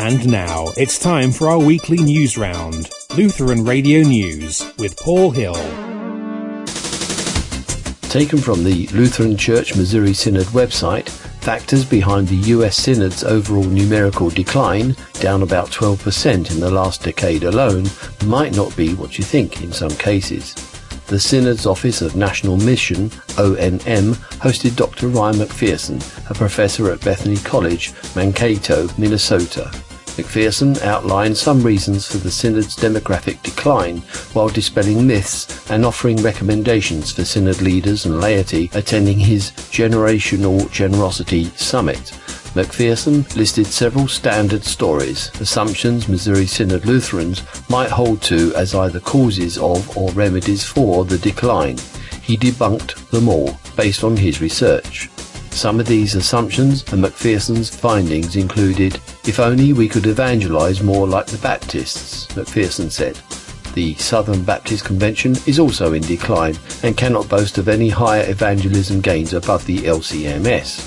And now it's time for our weekly news round. Lutheran Radio News with Paul Hill. Taken from the Lutheran Church Missouri Synod website, factors behind the U.S. Synod's overall numerical decline, down about 12% in the last decade alone, might not be what you think in some cases. The Synod's Office of National Mission, ONM, hosted Dr. Ryan McPherson, a professor at Bethany College, Mankato, Minnesota. McPherson outlined some reasons for the Synod's demographic decline, while dispelling myths and offering recommendations for Synod leaders and laity attending his Generational Generosity Summit. McPherson listed several standard stories, assumptions Missouri Synod Lutherans might hold to as either causes of or remedies for the decline. He debunked them all based on his research. Some of these assumptions and McPherson's findings included, if only we could evangelize more like the Baptists, McPherson said. The Southern Baptist Convention is also in decline and cannot boast of any higher evangelism gains above the LCMS.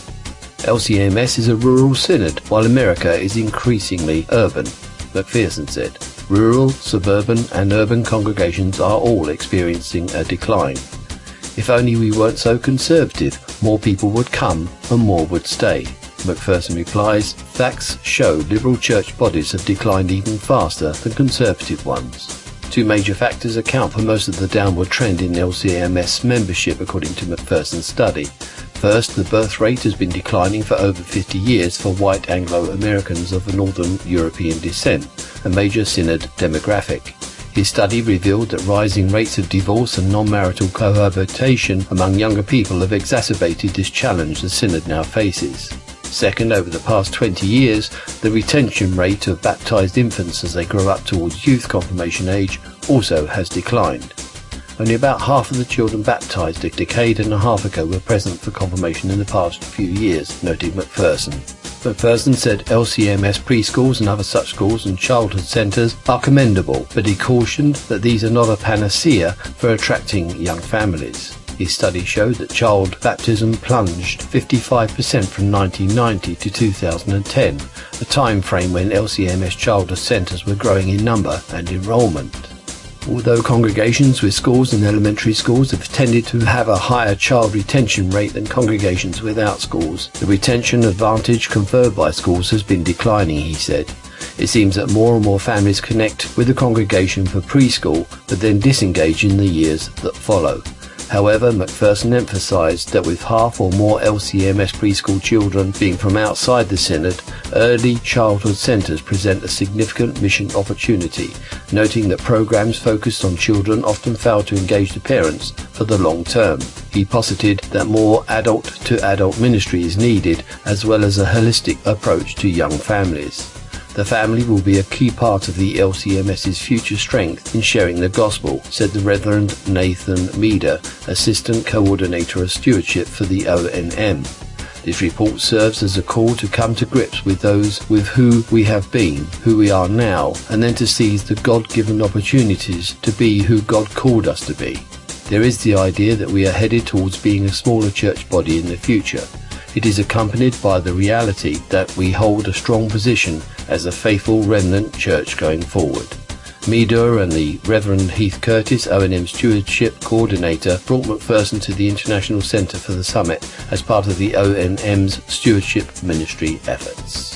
LCMS is a rural synod, while America is increasingly urban, McPherson said. Rural, suburban and urban congregations are all experiencing a decline. If only we weren't so conservative, more people would come and more would stay. McPherson replies, facts show liberal church bodies have declined even faster than conservative ones. Two major factors account for most of the downward trend in LCMS membership, according to McPherson's study. First, the birth rate has been declining for over 50 years for white Anglo-Americans of Northern European descent, a major synod demographic. His study revealed that rising rates of divorce and non-marital cohabitation among younger people have exacerbated this challenge the synod now faces. Second, over the past 20 years, the retention rate of baptized infants as they grow up towards youth confirmation age also has declined. Only about half of the children baptized a decade and a half ago were present for confirmation in the past few years, noted McPherson. McPherson said LCMS preschools and other such schools and childhood centres are commendable, but he cautioned that these are not a panacea for attracting young families. His study showed that child baptism plunged 55% from 1990 to 2010, a time frame when LCMS childhood centres were growing in number and enrolment. Although congregations with schools and elementary schools have tended to have a higher child retention rate than congregations without schools, the retention advantage conferred by schools has been declining, he said. It seems that more and more families connect with the congregation for preschool, but then disengage in the years that follow. However, McPherson emphasised that with half or more LCMS preschool children being from outside the synod, early childhood centres present a significant mission opportunity, noting that programmes focused on children often fail to engage the parents for the long term. He posited that more adult-to-adult ministry is needed, as well as a holistic approach to young families. The family will be a key part of the LCMS's future strength in sharing the gospel, said the Reverend Nathan Meader, Assistant Coordinator of Stewardship for the ONM. This report serves as a call to come to grips with those with who we have been, who we are now, and then to seize the God-given opportunities to be who God called us to be. There is the idea that we are headed towards being a smaller church body in the future. It is accompanied by the reality that we hold a strong position as a faithful remnant church going forward. Meader and the Reverend Heath Curtis, O&M Stewardship Coordinator, brought McPherson to the International Centre for the Summit as part of the O&M's stewardship ministry efforts.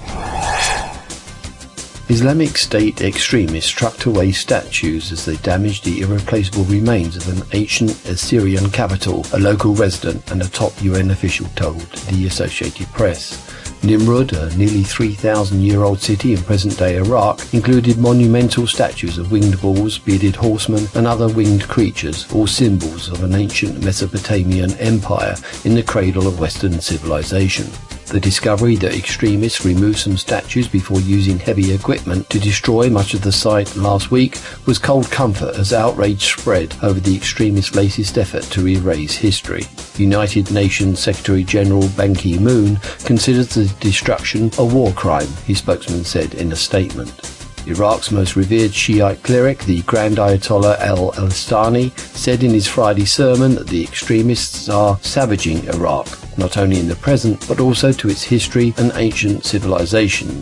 Islamic State extremists trucked away statues as they damaged the irreplaceable remains of an ancient Assyrian capital, a local resident and a top UN official told the Associated Press. Nimrud, a nearly 3,000-year-old city in present-day Iraq, included monumental statues of winged bulls, bearded horsemen and other winged creatures, all symbols of an ancient Mesopotamian empire in the cradle of Western civilization. The discovery that extremists removed some statues before using heavy equipment to destroy much of the site last week was cold comfort as outrage spread over the extremists' latest effort to erase history. United Nations Secretary-General Ban Ki-moon considers the destruction a war crime, his spokesman said in a statement. Iraq's most revered Shiite cleric, the Grand Ayatollah al-Sistani, said in his Friday sermon that the extremists are savaging Iraq, not only in the present but also to its history and ancient civilizations.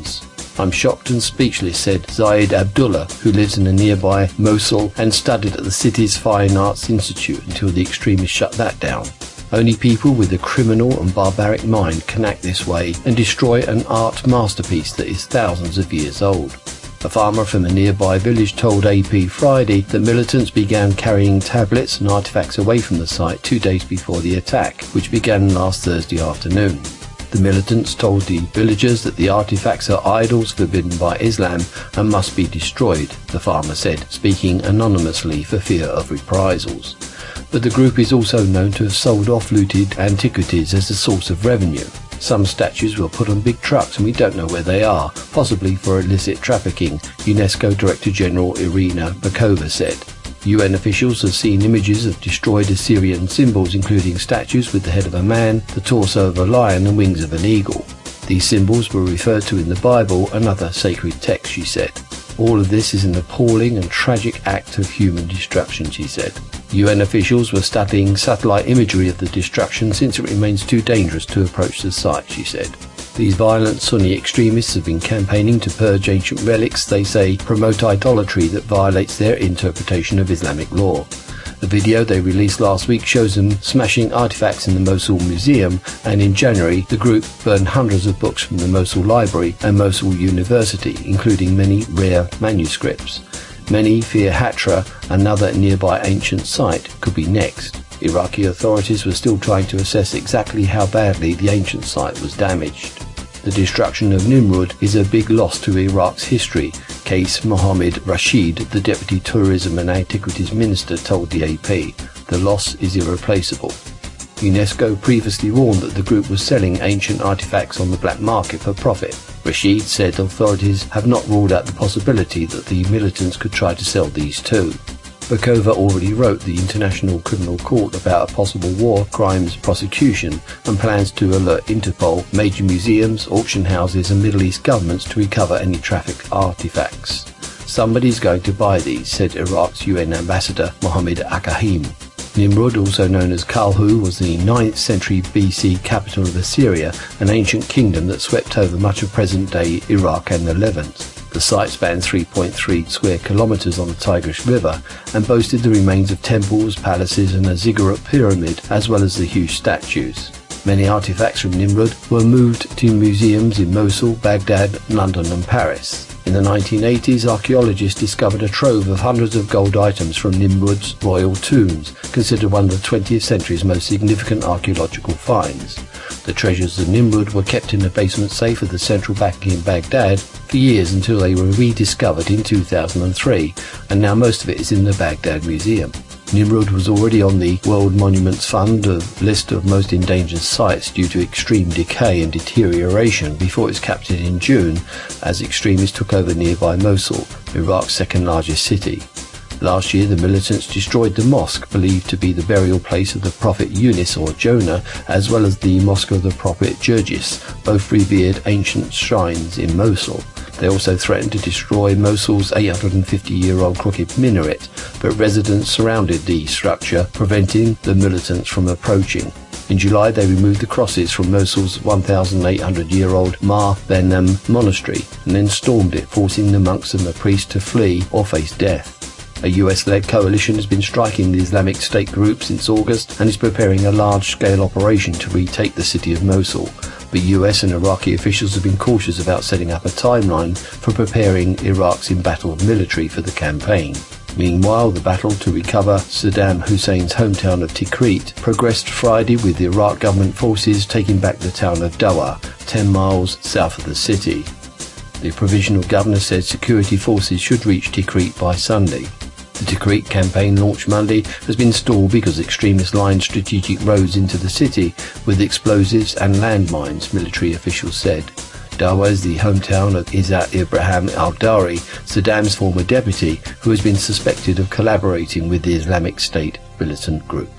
"I'm shocked and speechless," said Zaid Abdullah, who lives in a nearby Mosul and studied at the city's Fine Arts Institute until the extremists shut that down. "Only people with a criminal and barbaric mind can act this way and destroy an art masterpiece that is thousands of years old." A farmer from a nearby village told AP Friday that militants began carrying tablets and artifacts away from the site 2 days before the attack, which began last Thursday afternoon. The militants told the villagers that the artifacts are idols forbidden by Islam and must be destroyed, the farmer said, speaking anonymously for fear of reprisals. But the group is also known to have sold off looted antiquities as a source of revenue. "Some statues were put on big trucks and we don't know where they are, possibly for illicit trafficking," UNESCO Director General Irina Bakova said. UN officials have seen images of destroyed Assyrian symbols, including statues with the head of a man, the torso of a lion and wings of an eagle. These symbols were referred to in the Bible and other sacred texts, she said. "All of this is an appalling and tragic act of human destruction," she said. UN officials were studying satellite imagery of the destruction since it remains too dangerous to approach the site, she said. These violent Sunni extremists have been campaigning to purge ancient relics they say promote idolatry that violates their interpretation of Islamic law. The video they released last week shows them smashing artifacts in the Mosul Museum, and in January the group burned hundreds of books from the Mosul Library and Mosul University, including many rare manuscripts. Many fear Hatra, another nearby ancient site, could be next. Iraqi authorities were still trying to assess exactly how badly the ancient site was damaged. The destruction of Nimrud is a big loss to Iraq's history, Qais Mohammed Rashid, the Deputy Tourism and Antiquities Minister, told the AP. "The loss is irreplaceable." UNESCO previously warned that the group was selling ancient artifacts on the black market for profit. Rashid said authorities have not ruled out the possibility that the militants could try to sell these too. Bakova already wrote the International Criminal Court about a possible war crimes prosecution and plans to alert Interpol, major museums, auction houses and Middle East governments to recover any trafficked artifacts. "Somebody's going to buy these," said Iraq's UN ambassador Mohammed Akahim. Nimrud, also known as Kalhu, was the 9th century BC capital of Assyria, an ancient kingdom that swept over much of present-day Iraq and the Levant. The site spans 3.3 square kilometers on the Tigris River and boasted the remains of temples, palaces and a ziggurat pyramid, as well as the huge statues. Many artifacts from Nimrud were moved to museums in Mosul, Baghdad, London and Paris. In the 1980s, archaeologists discovered a trove of hundreds of gold items from Nimrud's royal tombs, considered one of the 20th century's most significant archaeological finds. The treasures of Nimrud were kept in a basement safe of the central bank in Baghdad for years until they were rediscovered in 2003, and now most of it is in the Baghdad Museum. Nimrud was already on the World Monuments Fund list of most endangered sites due to extreme decay and deterioration before it was captured in June as extremists took over nearby Mosul, Iraq's second largest city. Last year, the militants destroyed the mosque believed to be the burial place of the prophet Yunus or Jonah, as well as the mosque of the prophet Jurgis, both revered ancient shrines in Mosul. They also threatened to destroy Mosul's 850-year-old crooked minaret, but residents surrounded the structure, preventing the militants from approaching. In July, they removed the crosses from Mosul's 1,800-year-old Mar Behnam monastery and then stormed it, forcing the monks and the priests to flee or face death. A US-led coalition has been striking the Islamic State group since August and is preparing a large-scale operation to retake the city of Mosul. But US and Iraqi officials have been cautious about setting up a timeline for preparing Iraq's embattled military for the campaign. Meanwhile, the battle to recover Saddam Hussein's hometown of Tikrit progressed Friday, with the Iraq government forces taking back the town of Dawa, 10 miles south of the city. The provisional governor said security forces should reach Tikrit by Sunday. The Tikrit campaign, launched Monday, has been stalled because extremists lined strategic roads into the city with explosives and landmines, military officials said. Dawa is the hometown of Izzat Ibrahim al-Dari, Saddam's former deputy, who has been suspected of collaborating with the Islamic State militant group.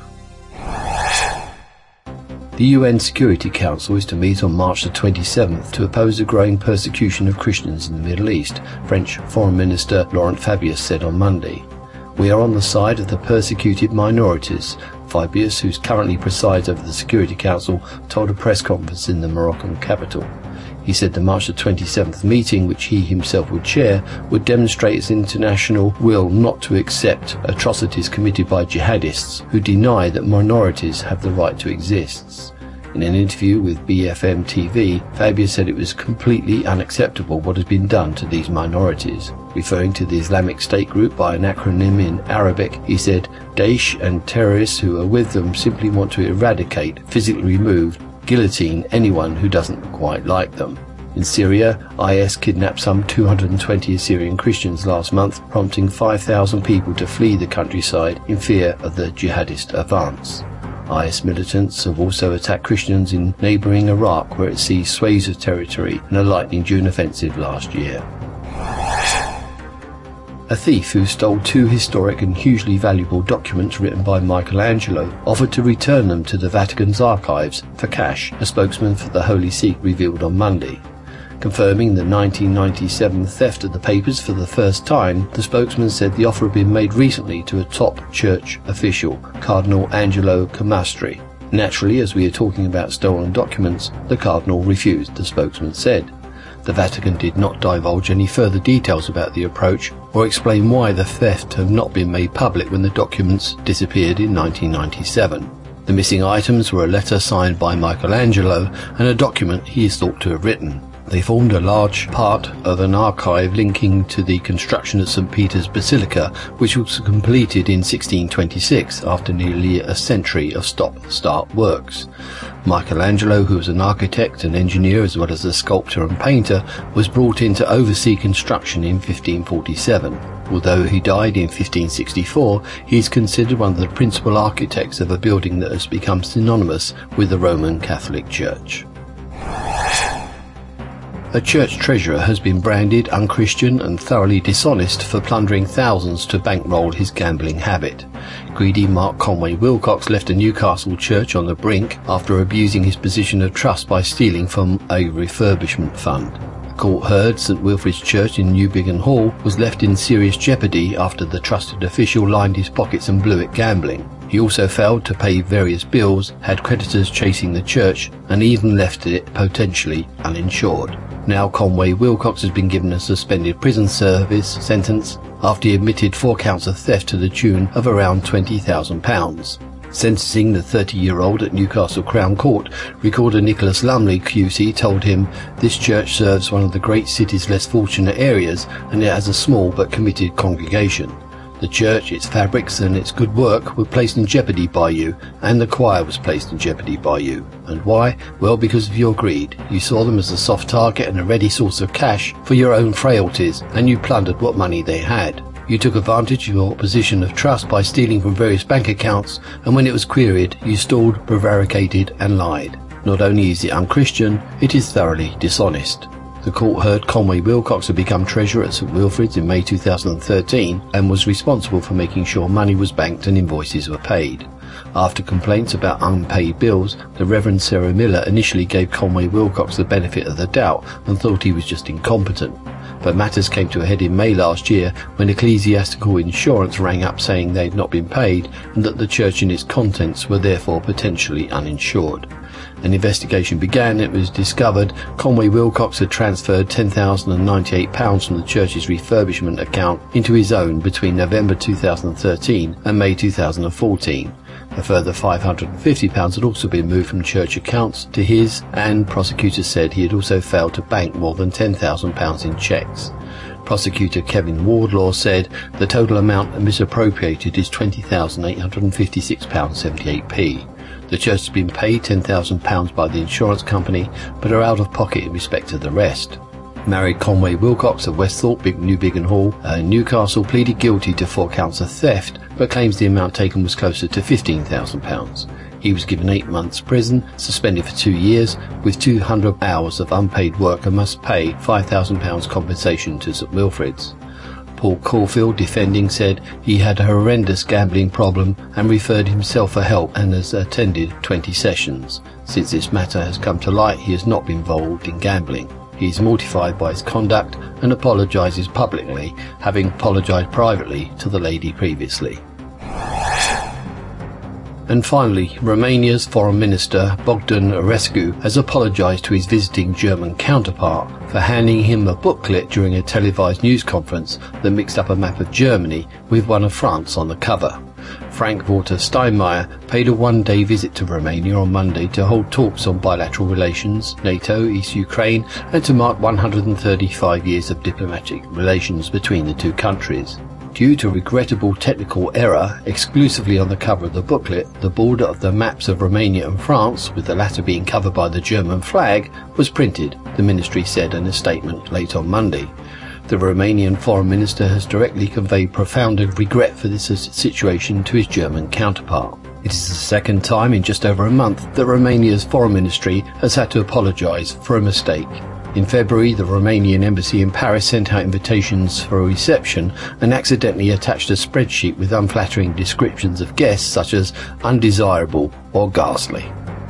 The UN Security Council is to meet on March the 27th to oppose the growing persecution of Christians in the Middle East, French Foreign Minister Laurent Fabius said on Monday. "We are on the side of the persecuted minorities," Fabius, who currently presides over the Security Council, told a press conference in the Moroccan capital. He said the March the 27th meeting, which he himself would chair, would demonstrate its international will not to accept atrocities committed by jihadists who deny that minorities have the right to exist. In an interview with BFM TV, Fabia said it was completely unacceptable what has been done to these minorities. Referring to the Islamic State group by an acronym in Arabic, he said, Daesh and terrorists who are with them simply want to eradicate, physically remove, guillotine anyone who doesn't quite like them. In Syria, IS kidnapped some 220 Assyrian Christians last month, prompting 5,000 people to flee the countryside in fear of the jihadist advance. IS militants have also attacked Christians in neighbouring Iraq, where it seized swathes of territory in a lightning June offensive last year. A thief who stole 2 historic and hugely valuable documents written by Michelangelo offered to return them to the Vatican's archives for cash, a spokesman for the Holy See revealed on Monday. Confirming the 1997 theft of the papers for the first time, the spokesman said the offer had been made recently to a top church official, Cardinal Angelo Camastri. Naturally, as we are talking about stolen documents, the Cardinal refused, the spokesman said. The Vatican did not divulge any further details about the approach or explain why the theft had not been made public when the documents disappeared in 1997. The missing items were a letter signed by Michelangelo and a document he is thought to have written. They formed a large part of an archive linking to the construction of St. Peter's Basilica, which was completed in 1626 after nearly a century of stop-start works. Michelangelo, who was an architect and engineer as well as a sculptor and painter, was brought in to oversee construction in 1547. Although he died in 1564, he is considered one of the principal architects of a building that has become synonymous with the Roman Catholic Church. A church treasurer has been branded unchristian and thoroughly dishonest for plundering thousands to bankroll his gambling habit. Greedy Mark Conway Wilcox left a Newcastle church on the brink after abusing his position of trust by stealing from a refurbishment fund. The court heard St Wilfrid's Church in Newbiggin Hall was left in serious jeopardy after the trusted official lined his pockets and blew it gambling. He also failed to pay various bills, had creditors chasing the church, and even left it potentially uninsured. Now Conway Wilcox has been given a suspended prison service sentence after he admitted 4 counts of theft to the tune of around £20,000. Sentencing the 30-year-old at Newcastle Crown Court, Recorder Nicholas Lumley QC told him this church serves one of the great city's less fortunate areas and it has a small but committed congregation. The church, its fabrics and its good work were placed in jeopardy by you, and the choir was placed in jeopardy by you. And why? Well, because of your greed. You saw them as a soft target and a ready source of cash for your own frailties, and you plundered what money they had. You took advantage of your position of trust by stealing from various bank accounts, and when it was queried, you stalled, prevaricated and lied. Not only is it unchristian, it is thoroughly dishonest. The court heard Conway Wilcox had become treasurer at St Wilfrid's in May 2013 and was responsible for making sure money was banked and invoices were paid. After complaints about unpaid bills, the Reverend Sarah Miller initially gave Conway Wilcox the benefit of the doubt and thought he was just incompetent. But matters came to a head in May last year when Ecclesiastical Insurance rang up saying they had not been paid and that the church and its contents were therefore potentially uninsured. An investigation began and it was discovered Conway Wilcox had transferred £10,098 from the church's refurbishment account into his own between November 2013 and May 2014. A further £550 had also been moved from church accounts to his, and prosecutors said he had also failed to bank more than £10,000 in cheques. Prosecutor Kevin Wardlaw said the total amount misappropriated is £20,856.78p. The church has been paid £10,000 by the insurance company, but are out of pocket in respect to the rest. Married Conway Wilcox of Westhorpe, Newbiggin Hall, Newcastle pleaded guilty to 4 counts of theft, but claims the amount taken was closer to £15,000. He was given 8 months prison, suspended for 2 years, with 200 hours of unpaid work and must pay £5,000 compensation to St Wilfrid's. Paul Caulfield, defending, said he had a horrendous gambling problem and referred himself for help and has attended 20 sessions. Since this matter has come to light, he has not been involved in gambling. He is mortified by his conduct and apologises publicly, having apologised privately to the lady previously. And finally, Romania's Foreign Minister Bogdan Orescu has apologised to his visiting German counterpart for handing him a booklet during a televised news conference that mixed up a map of Germany with one of France on the cover. Frank-Walter Steinmeier paid a one-day visit to Romania on Monday to hold talks on bilateral relations, NATO, East Ukraine, and to mark 135 years of diplomatic relations between the two countries. Due to regrettable technical error, exclusively on the cover of the booklet, the border of the maps of Romania and France, with the latter being covered by the German flag, was printed, the ministry said in a statement late on Monday. The Romanian foreign minister has directly conveyed profound regret for this situation to his German counterpart. It is the second time in just over a month that Romania's foreign ministry has had to apologise for a mistake. In February, the Romanian embassy in Paris sent out invitations for a reception and accidentally attached a spreadsheet with unflattering descriptions of guests such as undesirable or ghastly.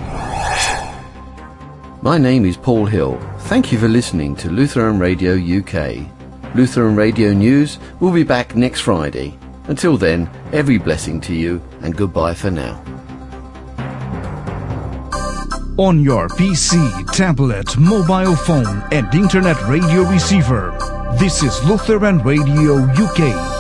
My name is Paul Hill. Thank you for listening to Lutheran Radio UK. Lutheran Radio News will be back next Friday. Until then, every blessing to you and goodbye for now. On your PC, tablet, mobile phone and internet radio receiver, this is Lutheran Radio UK.